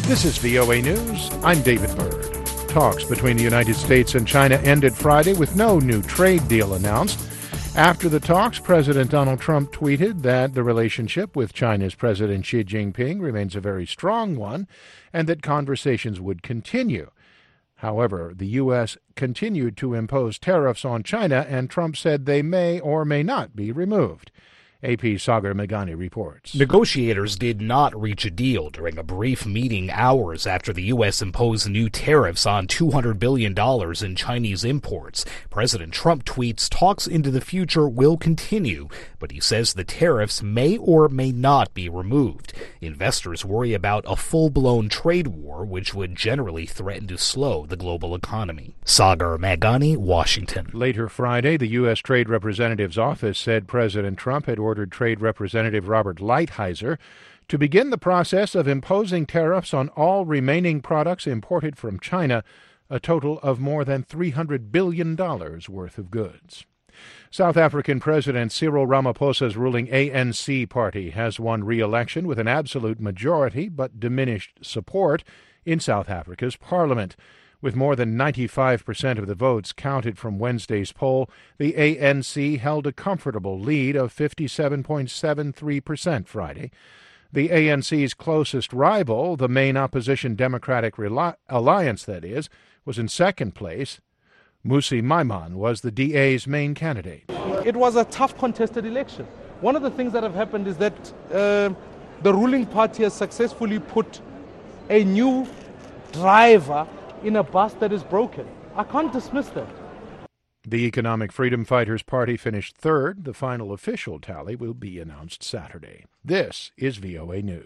This is VOA News. I'm David Byrd. Talks between the United States and China ended Friday with no new trade deal announced. After the talks, President Donald Trump tweeted that the relationship with China's President Xi Jinping remains a very strong one and that conversations would continue. However, the U.S. continued to impose tariffs on China, and Trump said they may or may not be removed. AP Sagar Meghani reports. Negotiators did not reach a deal during a brief meeting hours after the U.S. imposed new tariffs on $200 billion in Chinese imports. President Trump tweets talks into the future will continue, but he says the tariffs may or may not be removed. Investors worry about a full-blown trade war, which would generally threaten to slow the global economy. Sagar Meghani, Washington. Later Friday, the U.S. Trade Representative's office said President Trump had ordered Trade Representative Robert Lighthizer to begin the process of imposing tariffs on all remaining products imported from China, a total of more than $300 billion worth of goods. South African President Cyril Ramaphosa's ruling ANC party has won re-election with an absolute majority but diminished support in South Africa's parliament. With more than 95% of the votes counted from Wednesday's poll, the ANC held a comfortable lead of 57.73% Friday. The ANC's closest rival, the main opposition Democratic Alliance, that is, was in second place. Mmusi Maimane was the DA's main candidate. It was a tough contested election. One of the things that have happened is that the ruling party has successfully put a new driver in a bus that is broken. I can't dismiss that. The Economic Freedom Fighters Party finished third. The final official tally will be announced Saturday. This is VOA News.